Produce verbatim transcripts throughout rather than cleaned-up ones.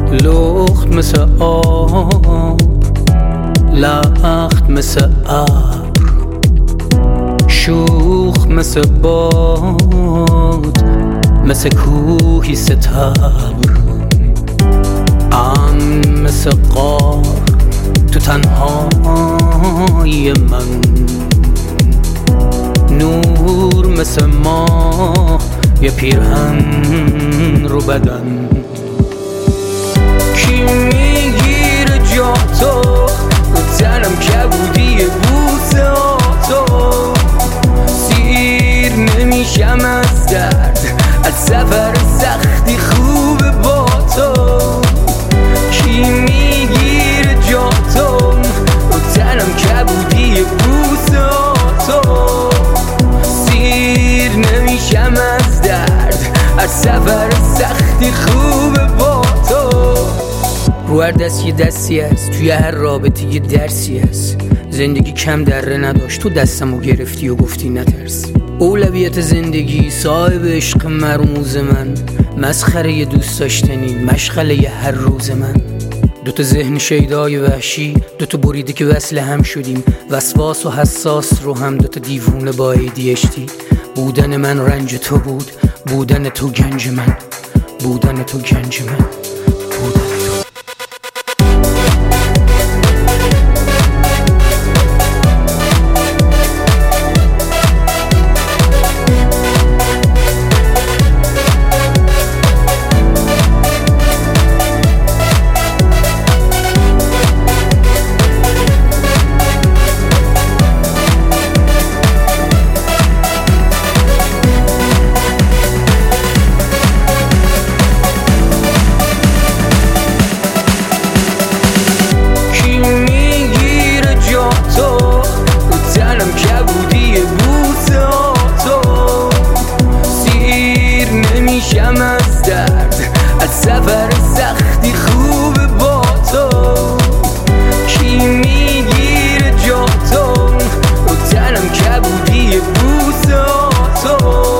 لخت مثل آب، لخت مثل ابر، شوخ مثل باد، مثل کوهی ستبر، ام مثل قار تو تنهای من، نور مثل ماه یه پیرهن رو بدن. کی میگیره جا تو رو تنم کبودی بوسه تو، سیر نمیشم از درد از سفر سختی خوب با تو. کی میگیره جا تو رو تنم کبودی بوسه تو، سیر نمیشم از درد از سفر سختی خوب با تو. رو هر دست یه دستی هست، توی هر رابطه یه درسی هست. زندگی کم دره نداشت، تو دستمو گرفتی و گفتی نترس. اولویت زندگی صاحب عشق مرموز من، مسخره ی دوست داشتنی مشغله ی هر روز من. دوتا ذهن شیدای وحشی، دوتا بریده که وصل هم شدیم، وسواس و حساس رو هم دوتا دیوونه با ای دی اچ دی. بودن من رنج تو بود، بودن تو گنج من، بودن تو گنج من، بودن تو. سفر سختی خوب با تو. کی میگیره جا تو رو تنم کبودی بوسه تو،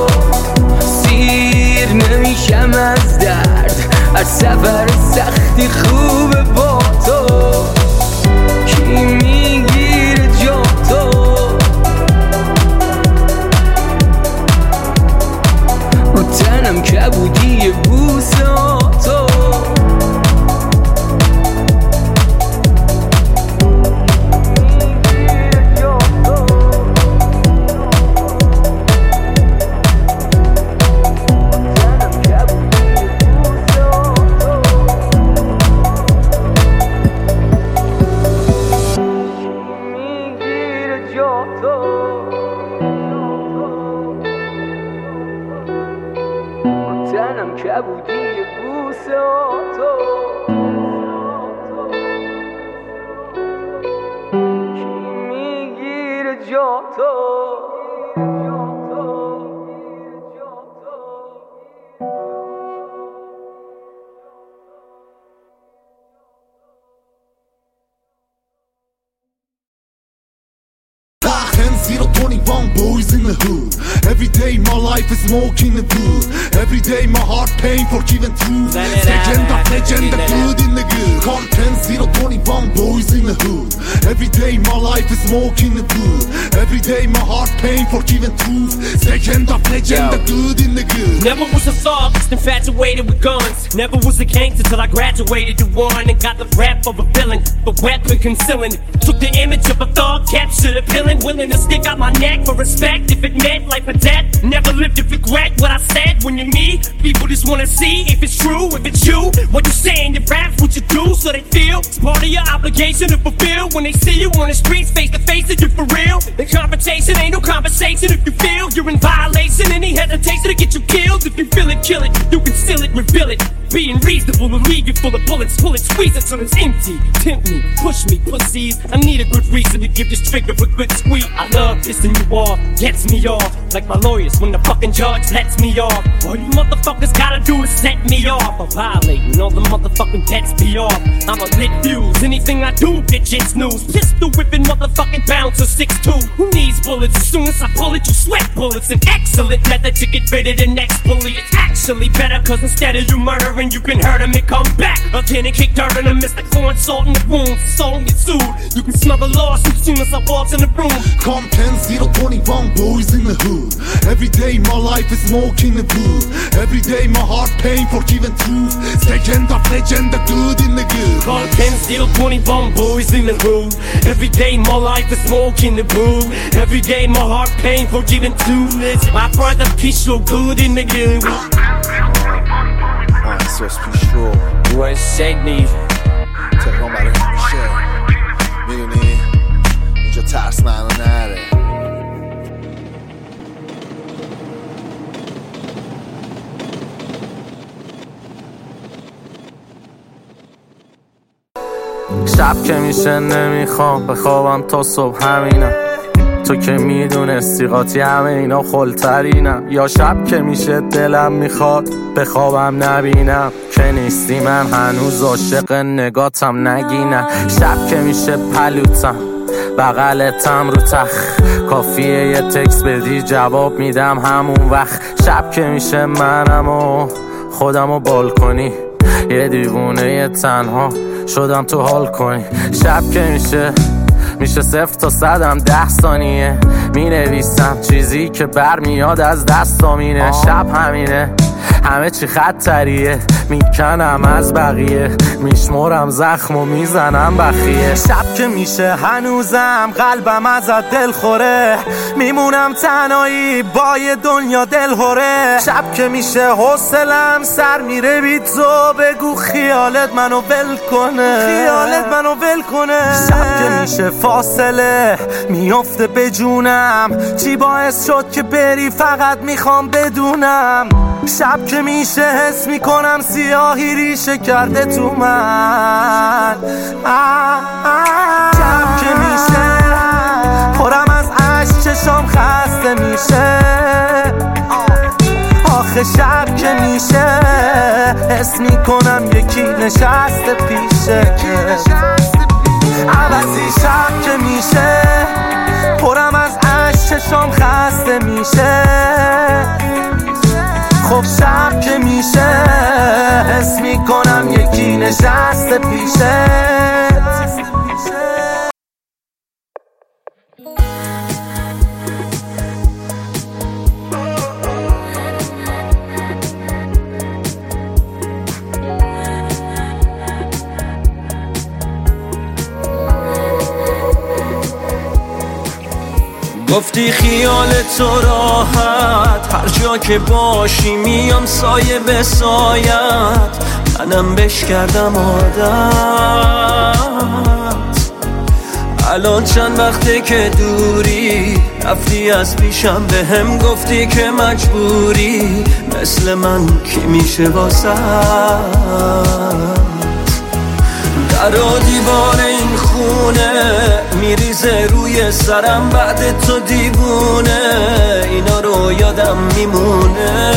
سیر نمیشم از درد از سفر سختی خوب با تو. کی میگیره جا تو رو تنم کبودی بوسه تو. تنم کبودی بوسه تو، کی میگیره جا تو. zero twenty-one boys in the hood. Every day my life is smoking the good. Every day my heart pain for giving truth. Legend of legend, the good in the good. Content zero twenty-one boys in the hood. Every day my life is smoking the good. Every day my heart pain for giving truth. Legend of legend, the good in the good. Never was a thug, just infatuated with guns. Never was a gangster till I graduated to one and got the rap of a villain, the weapon concealing. Took the image of a thug, captured a villain, willing to stick out my neck for respect if it meant life or death. Never lived to regret what I said. When you meet people, just wanna see if it's true, if it's you. What you say in your raps, what you do, so they feel it's part of your obligation to fulfill. When they see you on the streets, face to face, that you're for real. The confrontation ain't no conversation. If you feel you're in violation, any hesitation to get you killed. If you feel it, kill it. You conceal it, reveal it. Being reasonable will leave you full of bullets. Pull it, squeeze it till it's empty. Tempt me, push me, pussies. I need a good reason to give this trigger a good squeeze. I love pissing you off, gets me off. Like my lawyers when the fucking judge lets me off. All you motherfuckers gotta do is set me off. I'm violating all the motherfucking bets be off. I'm a lit fuse, anything I do, bitch, it's news. Pistol whipping motherfucking bouncer six two. Who needs bullets? As soon as I pull it, you sweat bullets. An excellent method to get rid of the next bully. It's actually better, cause instead of you murdering and you can hurt him and come back again and kick dirt in him. It's like throwing salt in the wound, soul get sued. You can smell the loss as soon as I walked in the room. Come ten zero twenty-one boys in the hood. Every day my life is smoking the wood. Every day my heart pain for giving truth. Second of legend, the good in the good. Come ten zero twenty-one boys in the hood. Every day my life is smoking the wood. Every day my heart pain for giving truth. My brother peace so good in the good. آه احساس پیش رو You ain't said me. تهران برای همیشه میدونی اینجا ترس معنا نره. شب که میشه نمیخوام بخوابم تا صبح همینم. تو که میدونستی قاطی همه اینا خلترینم. یا شب که میشه دلم میخواد بخوابم نبینم که نیستی من هنوز عاشق نگاتم نگینم. شب که میشه پلوتم بغلتم رو تخ کافیه یه تکس بدی جواب میدم همون وقت. شب که میشه منم و خودم و بال کنی یه دیوونه یه تنها شدم تو حال کنی. شب که میشه میشه صفر تا صدم ده ثانیه می نویسم چیزی که برمیاد از دستامینه. شب همینه همه چی خطریه میکنم از بقیه میشمرم زخم و میزنم بخیه. شب که میشه هنوزم قلبم ازت دل خوره میمونم تنهایی با یه دنیا دل هوره. شب که میشه حوصلم سر میره بی تو بگو خیالت منو ول کنه خیالت منو ول کنه. شب که میشه فاصله میفته به جونم چی باعث شد که بری فقط میخوام بدونم. شب که میشه حس میکنم سیاهی ریشه کرده تو من. شب که میشه پرم از عشق چشام خسته میشه. آخه شب که میشه حس میکنم یکی نشسته پیشه که عوضی. شب که میشه پرم از عشق چشام خسته میشه. خب شب که میشه حس میکنم یکی نشسته پیشه. گفتی خیال تو راحت هر جا که باشی میام سایه به سایت. منم بش کردم عادت الان چند وقته که دوری رفتی از پیشم به هم گفتی که مجبوری مثل من کی میشه واسه در و دیوار این خونه میریزه روی سرم بعد تو دیوونه اینا رو یادم میمونه.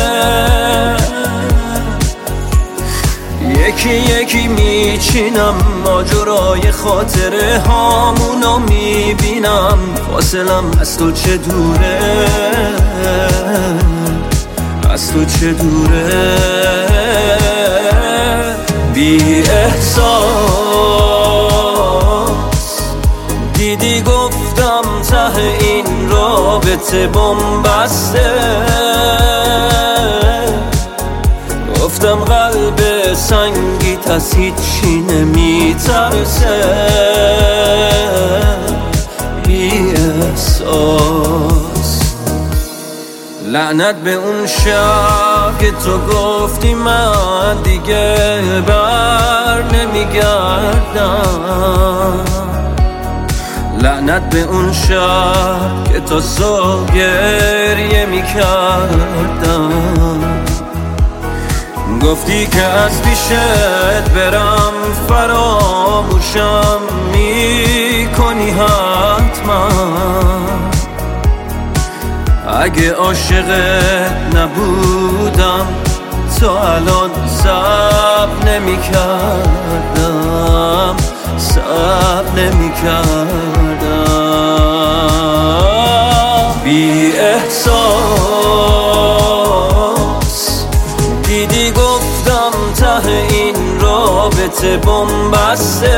یکی یکی میچینم ماجرای خاطره هامونو میبینم فاصلم از تو چه دوره از تو چه دوره. بی احساس دیدی گفتم ته این رابطه بنبسته. گفتم قلب سنگیت از هیچی نمیترسه. بی احساس لعنت به اون شب که تو گفتی من دیگه بر نمیگردم. لعنت به اون شب که تا صبح گریه میکردم. گفتی که از پیشت برم فراموشم میکنی حتما. اگه عاشقت نبودم تا الان صبر نمی کردم صبر نمی کردم. بی احساس دیدی گفتم ته رابطه بنبسته.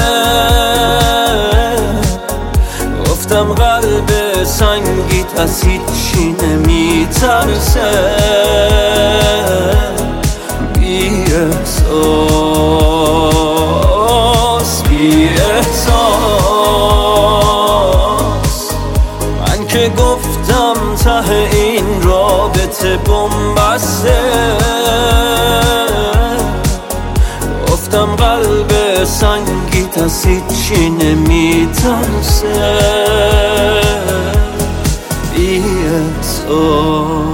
گفتم قلب سنگیت از هیچی نمیترسه. بی احساس بی احساس من که گفتم ته این رابطه بنبسته. گفتم قلب سنگیت از هیچی نمیترسه. بی احساس